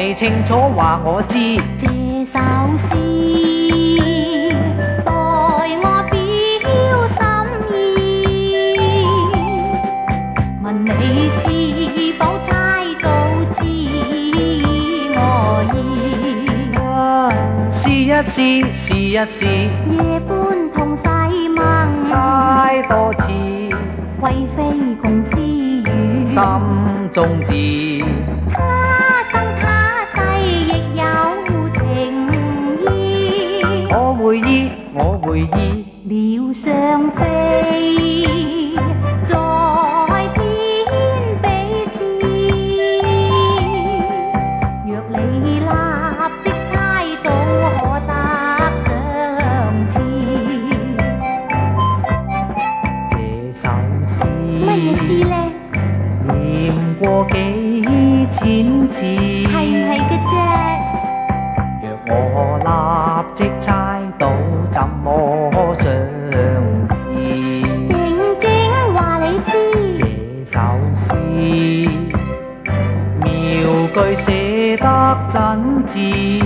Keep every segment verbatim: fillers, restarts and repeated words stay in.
你清楚話我知。 這首詩代我表心意，問你是否猜到知我意？ 試一試，試一試， 夜半同細夢， 猜多次， 為非共私語， 心中知。 他生他世亦有情意， 我會意，我會意， 鳥雙飛，在天彼此。若你立即猜到，可得相似。 這首詩乜嘢詩呢？ 念過幾千次， 係唔係嘅啫？ 若我立即猜到，怎麼相似？ 靜靜話你知， 這首詩妙句寫得真摯，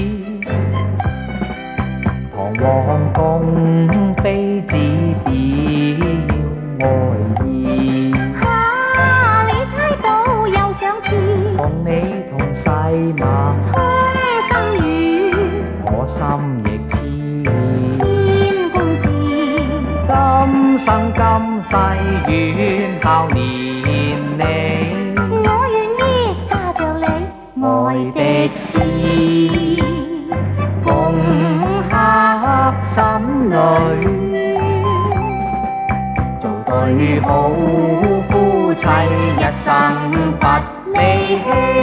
堂皇共非只表愛意。 哈！你猜到又想似， 同你同世默， 空心語， 我心亦痴。 天公知， 今生今世願孝念你， 我願意嫁着你，愛的詩共刻心裏，做對好夫妻，一生不離棄。